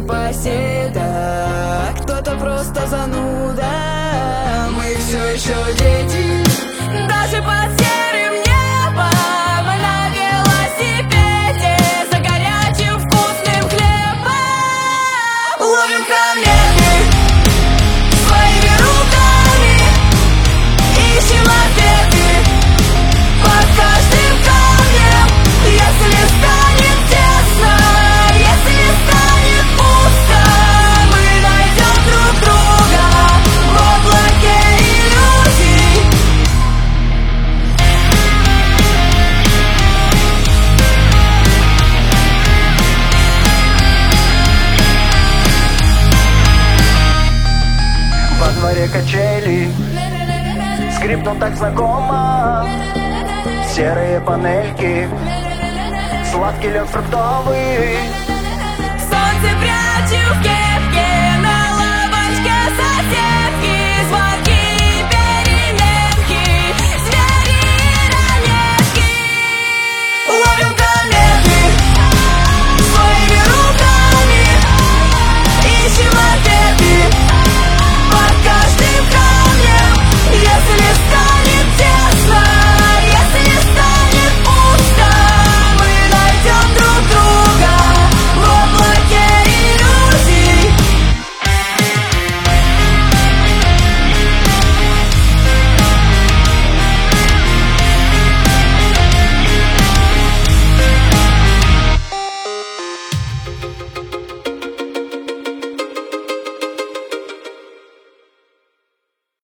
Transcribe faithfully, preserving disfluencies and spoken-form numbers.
непоседа, кто-то просто зануда. Мы все еще дети, даже под серым небом, на велосипеде, за горячим вкусным хлебом. Ловим кометы своими руками, ищем ответы под каждым камнем. Если станет тесно, если станет пусто, мы найдем друг друга в облаке иллюзий. Во дворе качели скрипнул так знакомо. Серые панельки, сладкий лед фруктовый. Солнце прячу в кепке,